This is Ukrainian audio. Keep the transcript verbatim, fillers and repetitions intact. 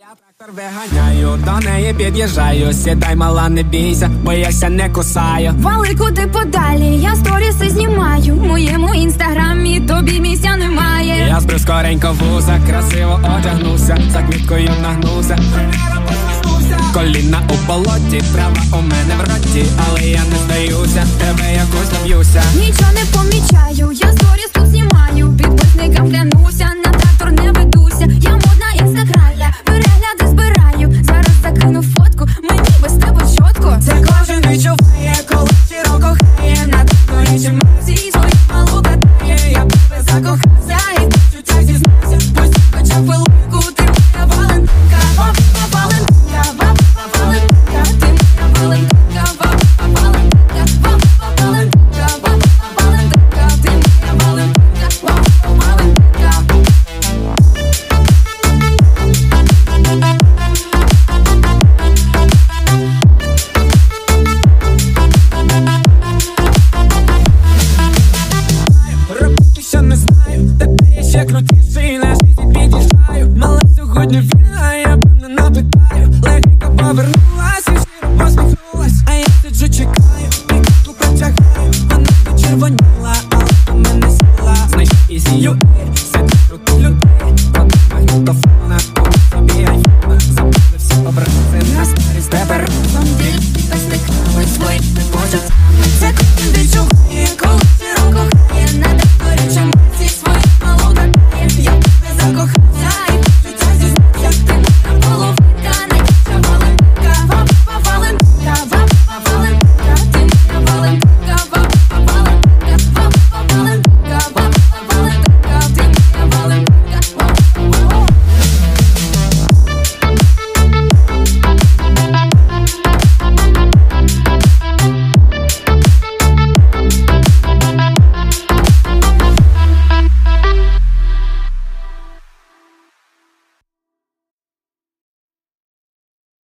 Я трактор виганяю, до неї під'їжджаю. Сідай, мала, не бійся, бо я ся не кусаю. Вали куди подалі, я сторіси знімаю. В моєму інстаграмі тобі місця немає. Я збрив скоренько вуса, красиво одягнувся, за квіткою нагнувся, коліна у болоті, трава у мене в роті, але я не здаюся, тебе якось доб'юся. Нічого не помічаю, я сторіс тут знімаю. Підписникам клянуся, на трактор не ведуся. Я модна інстаграмля, перегляди збираю. Зараз закину фотку, мені без тебе чітко. Це кожен відчуває, коли щиро кохає. На тракторі чимасі свої малу катає. Я в тебе закохався і в почуттях зізнався. Пусть хоча хвилинку, ти моя Валентинка. Вапа Валентинка, вапа Валентинка. Ти моя Валентинка, вапа Валентинка. Вапа Валентинка, вапа Валентинка. Ти моя Валентинка, вапа Валентинка. Робити, що не знаю, тебе я ще крутіший, на світі під'їжджаю. Мала сьогодні